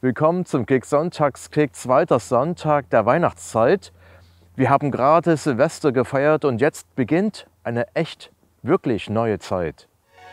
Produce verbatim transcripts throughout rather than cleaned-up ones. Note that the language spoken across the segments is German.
Willkommen zum Kick Sonntagskick, zweiter Sonntag der Weihnachtszeit. Wir haben gerade Silvester gefeiert und jetzt beginnt eine echt, wirklich neue Zeit.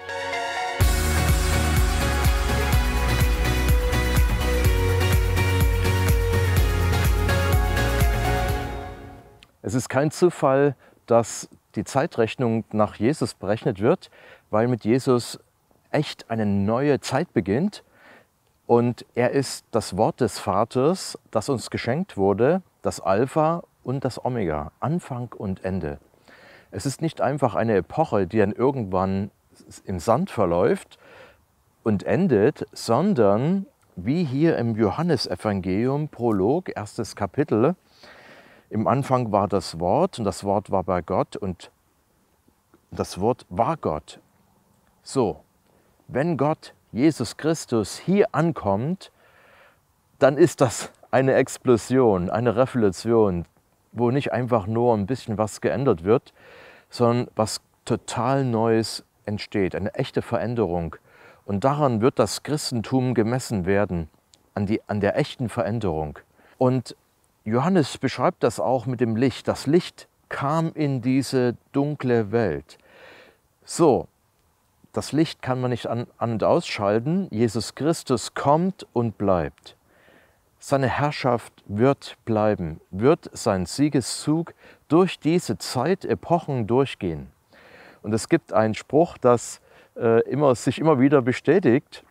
Es ist kein Zufall, dass die Zeitrechnung nach Jesus berechnet wird, weil mit Jesus echt eine neue Zeit beginnt. Und er ist das Wort des Vaters, das uns geschenkt wurde, das Alpha und das Omega, Anfang und Ende. Es ist nicht einfach eine Epoche, die dann irgendwann im Sand verläuft und endet, sondern wie hier im Johannesevangelium, Prolog, erstes Kapitel, im Anfang war das Wort und das Wort war bei Gott und das Wort war Gott. So, wenn Gott, Jesus Christus, hier ankommt, dann ist das eine Explosion, eine Revolution, wo nicht einfach nur ein bisschen was geändert wird, sondern was total Neues entsteht, eine echte Veränderung. Und daran wird das Christentum gemessen werden, an, die, an der echten Veränderung. Und Johannes beschreibt das auch mit dem Licht. Das Licht kam in diese dunkle Welt. So, das Licht kann man nicht an, an und ausschalten. Jesus Christus kommt und bleibt. Seine Herrschaft wird bleiben, wird sein Siegeszug durch diese Zeitepochen durchgehen. Und es gibt einen Spruch, das äh, immer, sich immer wieder bestätigt,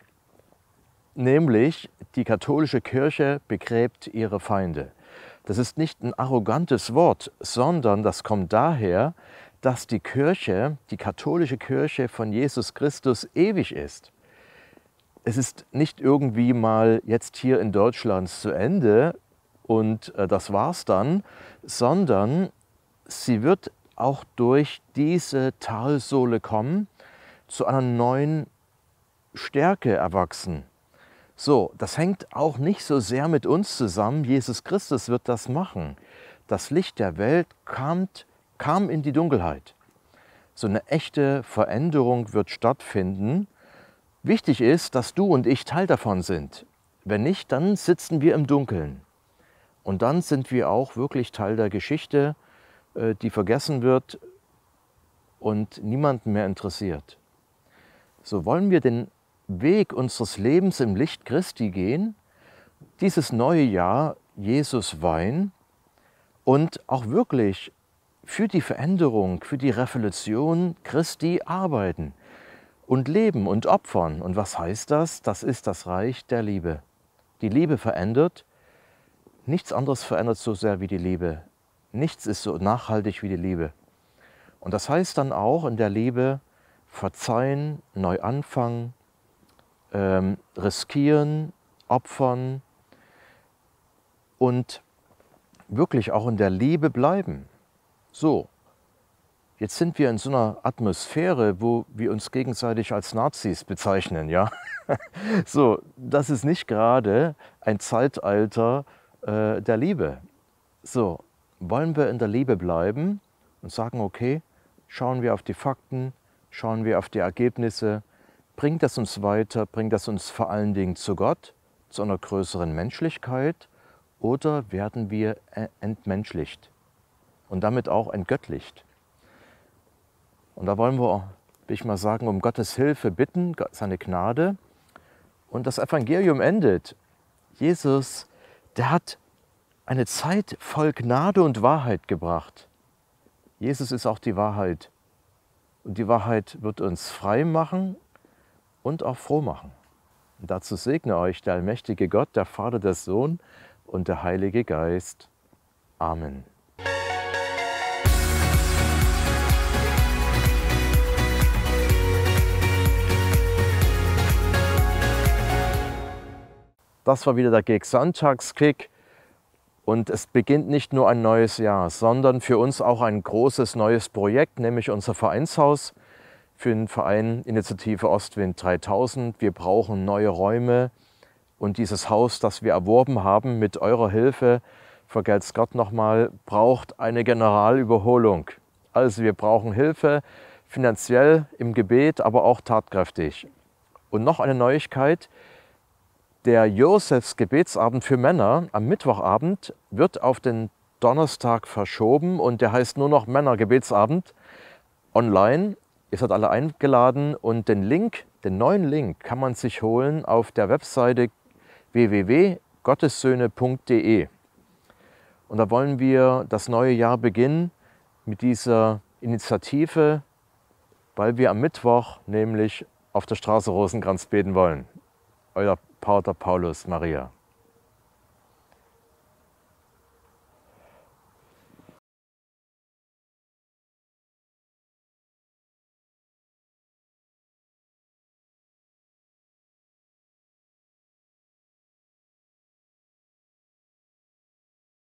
nämlich die katholische Kirche begräbt ihre Feinde. Das ist nicht ein arrogantes Wort, sondern das kommt daher, dass die Kirche, die katholische Kirche von Jesus Christus ewig ist. Es ist nicht irgendwie mal jetzt hier in Deutschland zu Ende und äh, das war's dann, sondern sie wird auch durch diese Talsohle kommen, zu einer neuen Stärke erwachsen. So, das hängt auch nicht so sehr mit uns zusammen. Jesus Christus wird das machen. Das Licht der Welt kam, kam in die Dunkelheit. So eine echte Veränderung wird stattfinden. Wichtig ist, dass du und ich Teil davon sind. Wenn nicht, dann sitzen wir im Dunkeln. Und dann sind wir auch wirklich Teil der Geschichte, die vergessen wird und niemanden mehr interessiert. So wollen wir den Weg unseres Lebens im Licht Christi gehen, dieses neue Jahr Jesus weihen und auch wirklich für die Veränderung, für die Revolution Christi arbeiten und leben und opfern. Und was heißt das? Das ist das Reich der Liebe. Die Liebe verändert. Nichts anderes verändert so sehr wie die Liebe. Nichts ist so nachhaltig wie die Liebe. Und das heißt dann auch in der Liebe verzeihen, neu anfangen, ähm, riskieren, opfern und wirklich auch in der Liebe bleiben. So, jetzt sind wir in so einer Atmosphäre, wo wir uns gegenseitig als Nazis bezeichnen, ja. So, das ist nicht gerade ein Zeitalter äh, der Liebe. So, wollen wir in der Liebe bleiben und sagen, okay, schauen wir auf die Fakten, schauen wir auf die Ergebnisse, bringt das uns weiter, bringt das uns vor allen Dingen zu Gott, zu einer größeren Menschlichkeit, oder werden wir entmenschlicht und damit auch entgöttlicht? Und da wollen wir, will ich mal sagen, um Gottes Hilfe bitten, seine Gnade. Und das Evangelium endet. Jesus, der hat eine Zeit voll Gnade und Wahrheit gebracht. Jesus ist auch die Wahrheit. Und die Wahrheit wird uns frei machen und auch froh machen. Und dazu segne euch der allmächtige Gott, der Vater, der Sohn und der Heilige Geist. Amen. Das war wieder der Kick Sonntagskick und es beginnt nicht nur ein neues Jahr, sondern für uns auch ein großes neues Projekt, nämlich unser Vereinshaus für den Verein Initiative Ostwind dreitausend. Wir brauchen neue Räume und dieses Haus, das wir erworben haben mit eurer Hilfe, vergelt's Gott nochmal, braucht eine Generalüberholung. Also wir brauchen Hilfe, finanziell, im Gebet, aber auch tatkräftig. Und noch eine Neuigkeit: Der Josefs Gebetsabend für Männer am Mittwochabend wird auf den Donnerstag verschoben und der heißt nur noch Männergebetsabend online. Ihr seid alle eingeladen und den Link, den neuen Link kann man sich holen auf der Webseite w w w punkt gottessöhne punkt de. Und da wollen wir das neue Jahr beginnen mit dieser Initiative, weil wir am Mittwoch nämlich auf der Straße Rosenkranz beten wollen. Euer Pater Paulus Maria.